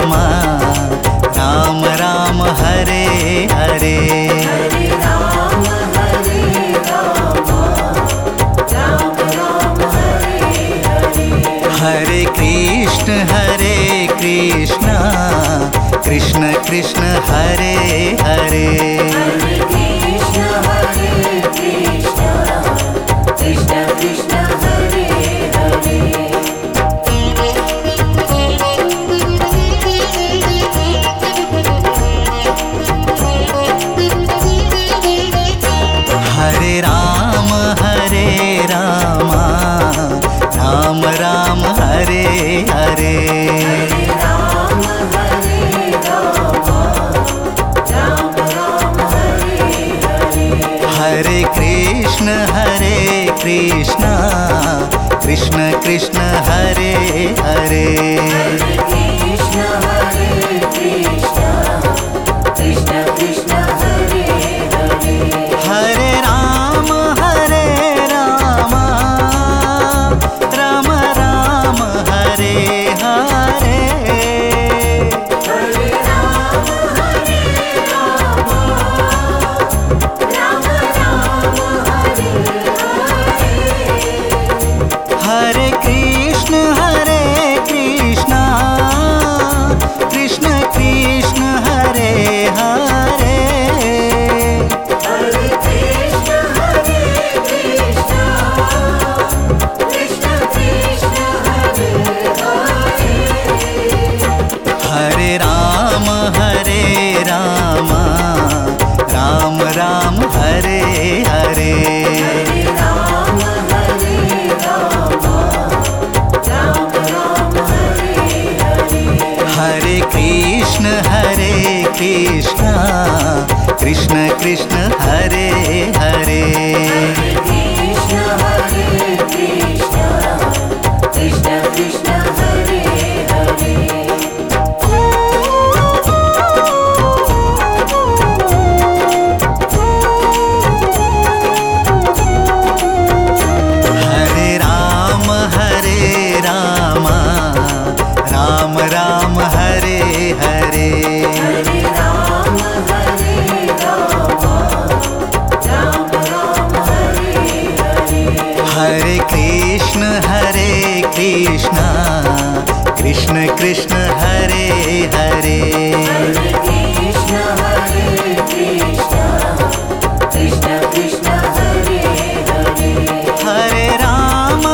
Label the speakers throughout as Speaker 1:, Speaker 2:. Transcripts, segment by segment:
Speaker 1: Rama Ram Ram Hare Hare
Speaker 2: Hare Ram Ram Ram Hare Hare.
Speaker 1: Hare Krishna Krishna Krishna Hare Hare
Speaker 2: Hare Krishna Krishna Krishna Hare Hare.
Speaker 1: Hare Rama Ram Ram Hare Hare
Speaker 2: Hare Ram Ram Hare Hare.
Speaker 1: Hare Krishna Krishna Krishna Hare Hare
Speaker 2: Hare Krishna Krishna Krishna Hare Hare.
Speaker 1: Hare Ram Ram Ram Hare Hare
Speaker 2: Hare Ram Ram Hare Hare.
Speaker 1: Hare Krishna Krishna Krishna Hare Hare
Speaker 2: Hare Krishna Krishna Krishna Hare Hare.
Speaker 1: Hare Ram Ram Ram Hare Hare
Speaker 2: Hare Ram Ram Hare Hare.
Speaker 1: Hare Krishna Krishna Krishna Hare Hare
Speaker 2: Hare Krishna Krishna Krishna Hare Hare.
Speaker 1: Hare Ram Ram Ram Hare Hare
Speaker 2: Hare Ram Ram Hare Hare.
Speaker 1: Hare Krishna Krishna Krishna Hare Hare
Speaker 2: Hare Krishna Krishna Krishna Hare Hare.
Speaker 1: Hare Ram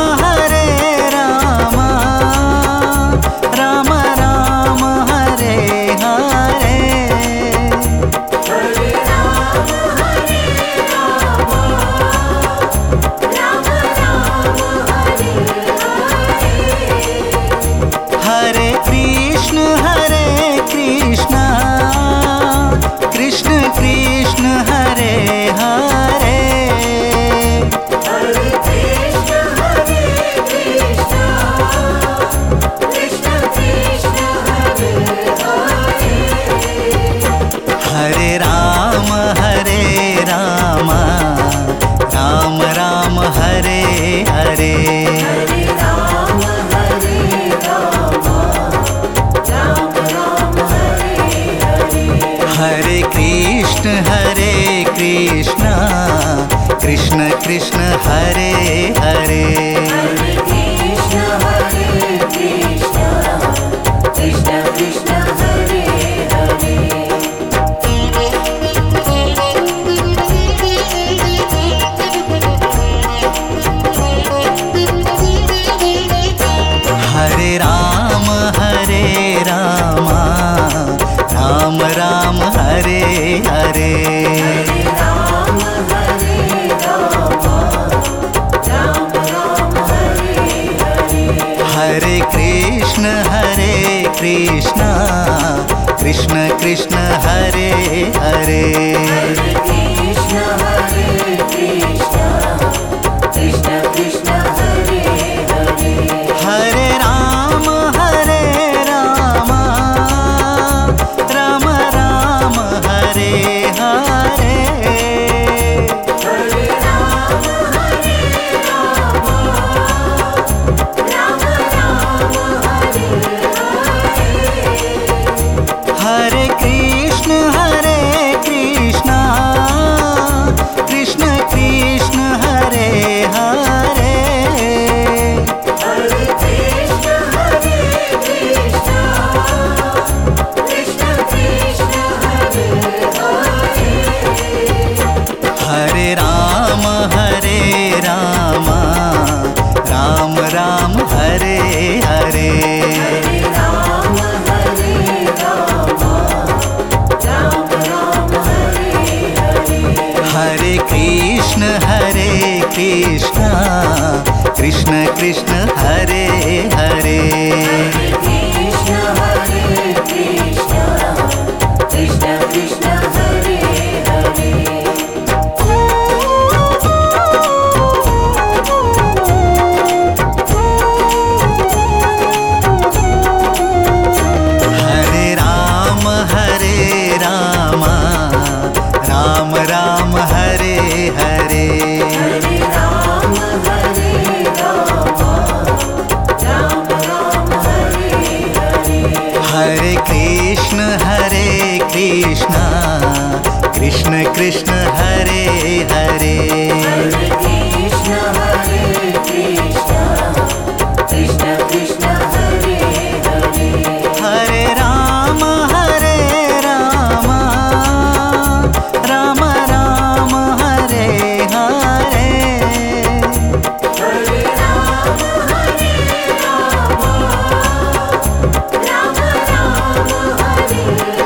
Speaker 1: Ram Ram Hare Hare
Speaker 2: Hare Ram Ram Hare Hare.
Speaker 1: Hare Krishna Krishna Krishna Hare Hare
Speaker 2: Hare Krishna Krishna Krishna Hare Hare.
Speaker 1: Hare Ram Ram Ram Hare Hare
Speaker 2: Hare Ram Ram Hare Hare.
Speaker 1: Hare Krishna Krishna Krishna Hare Hare
Speaker 2: Hare Krishna Krishna Krishna Hare Hare.
Speaker 1: Hare Ram Ram Ram Hare Hare
Speaker 2: Hare Ram Ram Hare Hare.
Speaker 1: Hare Krishna Krishna Krishna Hare Hare
Speaker 2: Hare Krishna Krishna Krishna Hare Hare.
Speaker 1: Hare Ram Ram Ram Hare Hare
Speaker 2: Hare Ram Ram Hare Hare.
Speaker 1: Krishna Krishna Krishna Hare Hare
Speaker 2: Krishna Krishna Krishna Hare Hare
Speaker 1: Hare Ram Ram Ram Hare Hare
Speaker 2: Hare Ram Ram Ram Hare Hare
Speaker 1: Hare Krishna Krishna Krishna Hare Hare
Speaker 2: Hare Krishna Krishna Krishna Hare Hare
Speaker 1: Hare Ram Ram Ram Hare Hare
Speaker 2: Hare Ram Ram Ram Hare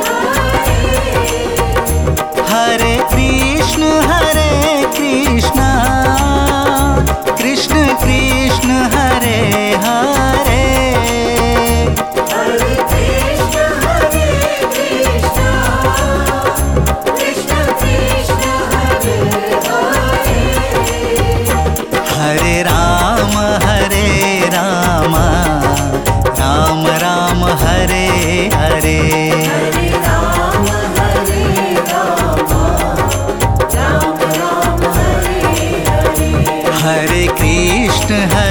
Speaker 2: Hare
Speaker 1: Hare Krishna Krishna Krishna Hare Hare
Speaker 2: Hare Krishna Krishna Krishna Hare Hare
Speaker 1: Hare Ram Ram Ram Hare Hare
Speaker 2: Hare Ram Ram Hare Hare
Speaker 1: Hare Krishna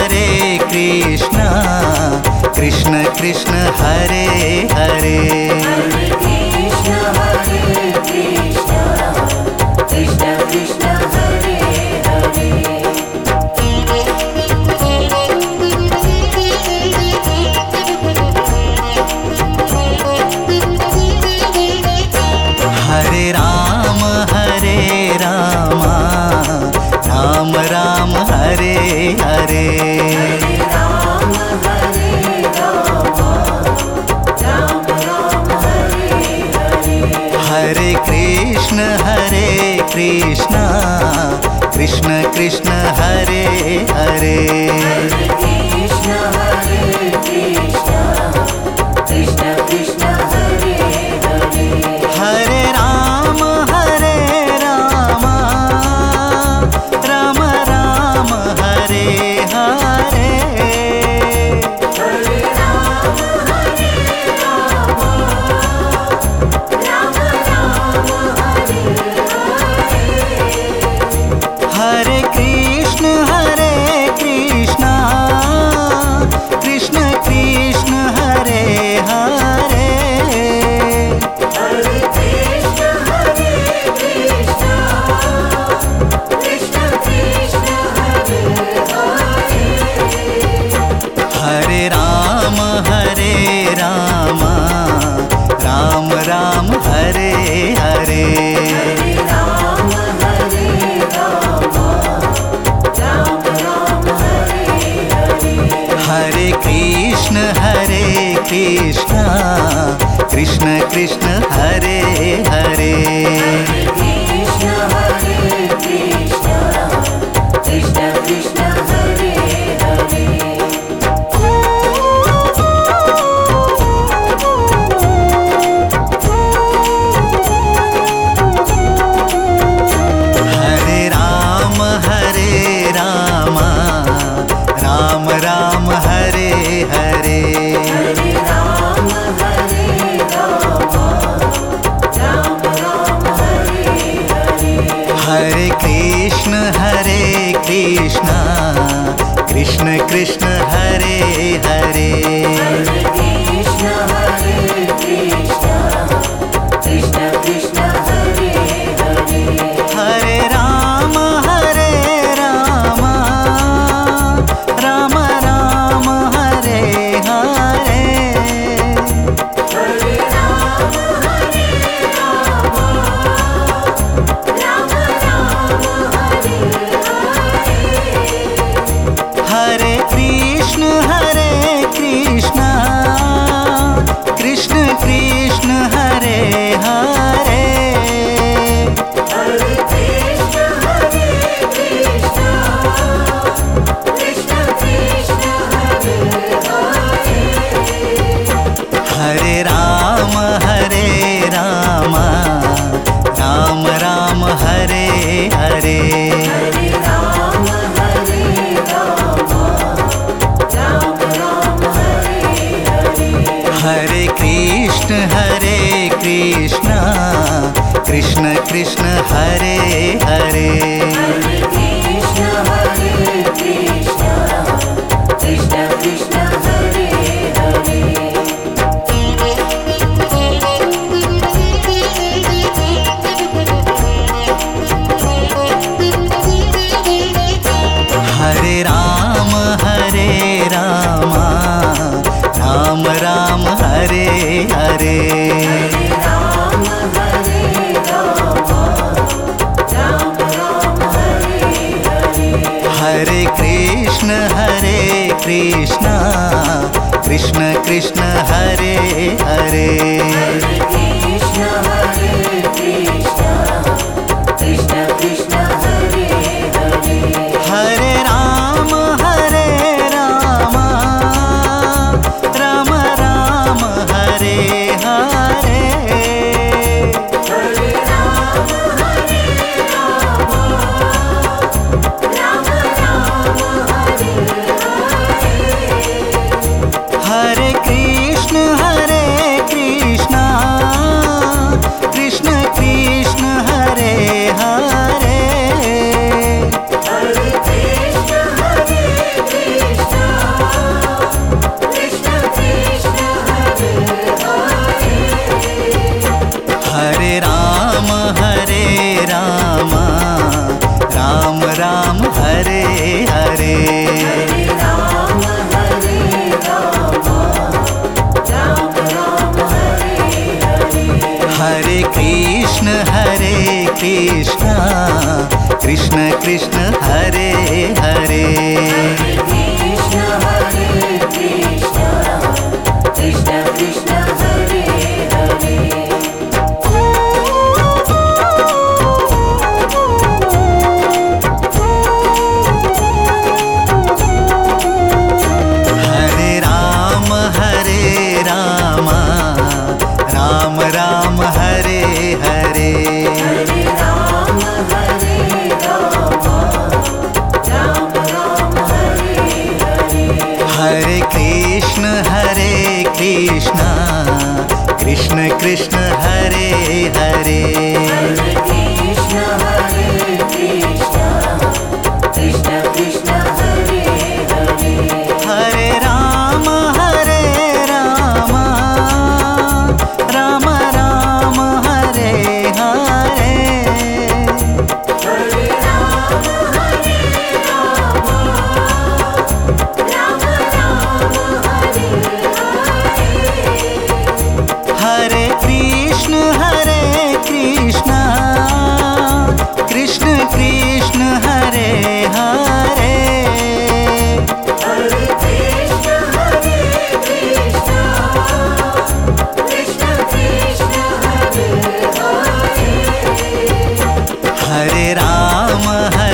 Speaker 1: Krishna Krishna Hare Hare
Speaker 2: Hare Krishna Krishna Krishna Hare Hare
Speaker 1: Hare Ram Ram Hare Hare
Speaker 2: Hare Ram Ram Hare Hare
Speaker 1: Hare Krishna Krishna Krishna Hare Hare
Speaker 2: Hare Krishna Krishna Krishna Hare Hare
Speaker 1: Hare Ram Ram Ram Hare Hare
Speaker 2: Hare Ram Ram Hare Hare
Speaker 1: Hare Krishna Krishna Krishna Hare Hare
Speaker 2: Hare Krishna Krishna Krishna Hare Hare
Speaker 1: Hare Ram Ram Hare Hare
Speaker 2: Hare Ram Ram Hare Hare
Speaker 1: Hare Krishna Krishna Krishna Hare Hare
Speaker 2: Hare Krishna Krishna Krishna Hare Hare
Speaker 1: Hare Ram Ram Hare Hare
Speaker 2: Hare Ram Ram Hare Hare
Speaker 1: Hare Krishna Krishna Krishna Hare Hare
Speaker 2: Hare Krishna Krishna Krishna Hare Hare
Speaker 1: Hare Ram Ram Ram Hare Hare
Speaker 2: Hare Ram Ram Hare Hare
Speaker 1: Hare Krishna Krishna Krishna Hare Hare
Speaker 2: Hare Krishna
Speaker 1: Krishna Krishna Krishna Hare Hare
Speaker 2: Hare Krishna Krishna Krishna Hare Hare
Speaker 1: Hare Ram Ram Ram Hare Hare
Speaker 2: Ram Ram Hare Hare
Speaker 1: Hare Krishna Krishna Krishna Hare Hare
Speaker 2: Hare Krishna Krishna Krishna Hare Hare
Speaker 1: Hare Ram Ram Ram Hare Hare
Speaker 2: Hare Ram Ram Hare Hare
Speaker 1: Hare Krishna Krishna Krishna Krishna Hare Hare
Speaker 2: Hare Krishna Krishna Krishna Hare Hare
Speaker 1: Hare Ram Ram Ram Hare Hare
Speaker 2: Hare Ram Hare Hare
Speaker 1: Hare Krishna Krishna Krishna Hare Hare
Speaker 2: Hare Krishna Krishna Krishna Hare Hare
Speaker 1: Hare Ram Ram Ram Hare Hare
Speaker 2: Hare Ram Hare Hare
Speaker 1: Hare Krishna Krishna Krishna Hare Hare
Speaker 2: Hare Krishna Krishna Krishna Hare Hare
Speaker 1: Hare Ram Ram Ram Hare Hare
Speaker 2: Hare Ram Ram Hare Hare
Speaker 1: Hare Krishna Krishna Krishna Hare Hare
Speaker 2: Hare Krishna Krishna Krishna Hare Hare
Speaker 1: Hare Ram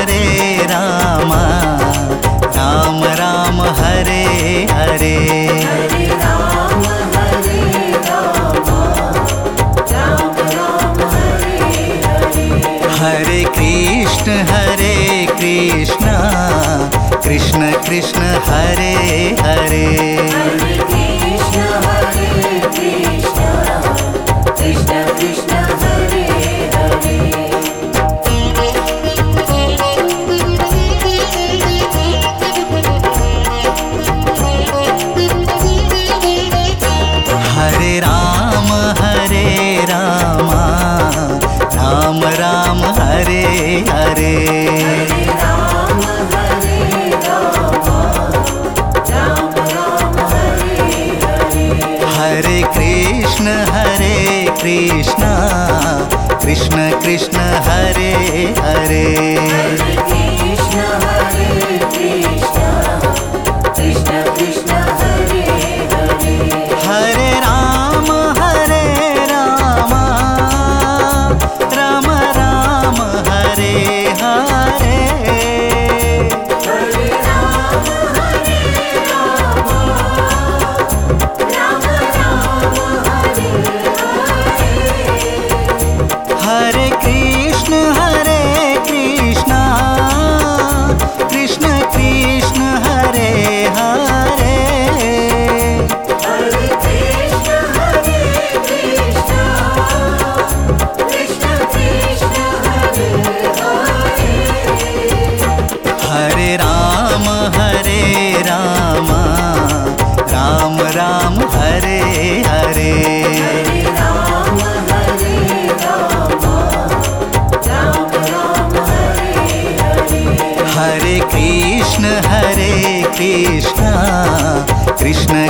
Speaker 1: Ram Ram Hare Hare
Speaker 2: Hare Ram Hare Hare
Speaker 1: Hare Krishna Krishna Krishna Hare Hare
Speaker 2: Hare Krishna Krishna Krishna Hare Hare
Speaker 1: Hare Ram Ram Ram Hare Hare
Speaker 2: Hare Ram Hare Hare
Speaker 1: Hare Krishna Krishna Krishna Hare Hare
Speaker 2: Hare Krishna Krishna Krishna Hare Hare
Speaker 1: Hare Ram Ram Ram Hare Hare
Speaker 2: Hare Ram Hare Hare
Speaker 1: Hare Krishna Krishna Krishna Hare Hare
Speaker 2: Hare Krishna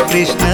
Speaker 1: Krishna